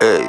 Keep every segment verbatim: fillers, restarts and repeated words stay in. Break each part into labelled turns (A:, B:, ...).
A: היי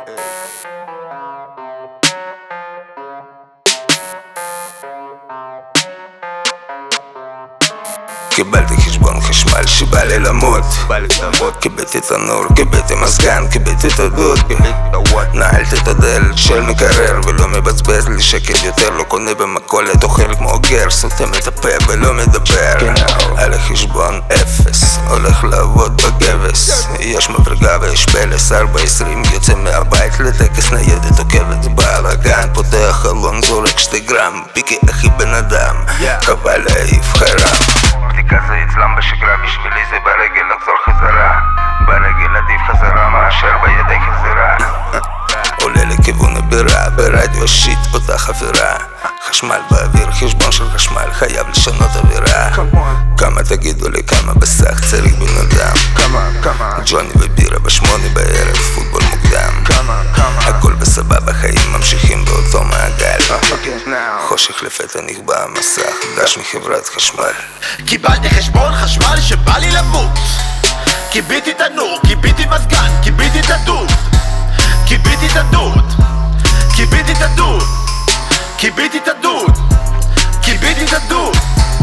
A: קיבלתי חשבון חשמל שבא לי למות. קיבלתי תנור, קיבלתי מזגן, קיבלתי את הדוד. נעלתי את הדלת של מקרר ולא מבזבז לי שקל יותר. לא קונה במכולת, אוכל כמו גר, סותם את הפה ולא מדבר. על החשבון אפס, הולך לעבוד בגבס. יש מברגה ויש פלס, ארבע עשרים יוצא מהבית לטקס ניידת עוקבת בלאגן. פותח חלון, זורק שתי גרם, פיקי אחי בן אדם, קבל להעיף חרם. בדיקה זה אצלם בשגרה, בשבילי זה ברגל לחזור חזרה. ברגל עדיף חזרה מאשר בידי חזרה. עולה לכיוון הבירה, ברדיו שיט אותה חפירה. חשמל באוויר, חשבון של חשמל, חייב לשנות אווירה. כמה תגידו לי כמה בסך צריך בן אדם? ג'וני ובירה בשמונה בערב, פוטבול מוקדם. הכל בסבבה, חיים ממשיכים באותו מעגל. חושך לפתע נכבה המסך, דש מחברת חשמל.
B: קיבלתי חשבון חשמל שבא לי למות. קיביתי תנור, קיביתי מזגן, קיביתי את הדוד. קיביתי את הדוד, קיביתי את הדוד, קיביתי את הדוד, קיביתי את הדוד.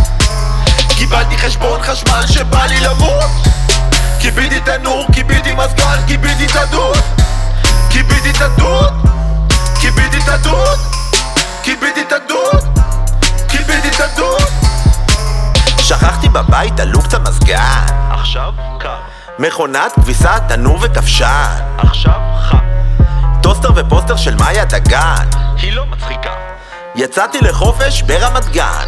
B: קיבלתי חשבון חשמל שבא לי למות. קיביתי תנור, קיביתי מזגן, קיביתי את הדוד. קיביתי את הדוד, קיביתי את הדוד, קיביתי את הדוד, קיביתי את הדוד. שכחתי בבית עלוק את המזגן.
C: עכשיו קר.
B: מכונת כביסה, תנור וכבשן.
C: עכשיו חם.
B: טוסטר ופוסטר של מאיה דגן.
C: היא לא מצחיקה.
B: יצאתי לחופש ברמת גן.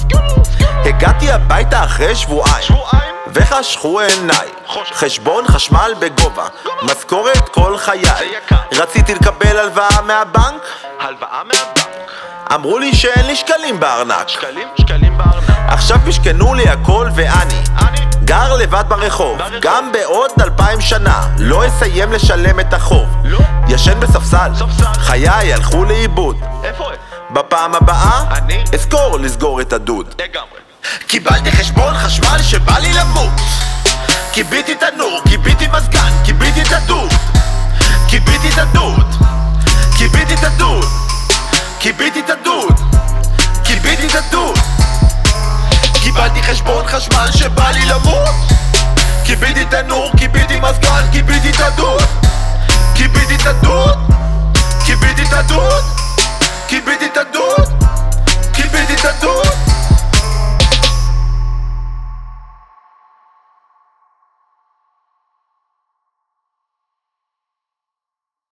B: הגעתי הביתה אחרי שבועיים.
C: שבועיים.
B: וחשכו עיניי.
C: חושך.
B: חשבון חשמל בגובה. משכורת כל חיי.
C: זה יקר.
B: רציתי לקבל הלוואה מהבנק.
C: הלוואה מהבנק.
B: אמרו לי שאין לי שקלים בארנק.
C: שקלים, שקלים בארנק.
B: עכשיו משכנו לי הכל ואני
C: אני
B: גר לבד ברחוב,
C: ברחוב.
B: גם בעוד אלפיים שנה לא אסיים לשלם את החוב.
C: לא.
B: ישן בספסל,
C: ספסל.
B: חיי הלכו לאיבוד.
C: איפה הם?
B: בפעם הבאה
C: אני
B: אזכור לסגור את הדוד.
C: לגמרי.
B: קיבלתי חשבון חשמל שבא לי למות. קיביתי תנור, קיביתי מזגן, קיביתי את הדוד. קיביתי את הדוד, קיביתי את הדוד, קיביתי את הדוד, קיביתי את הדוד. קיבלתי חשבון חשמל שבא לי למות. קיביתי תנור, קיביתי מזגן, קיביתי את הדוד. קיביתי את הדוד, קיביתי את הדוד, קיביתי את הדוד, קיביתי את הדוד.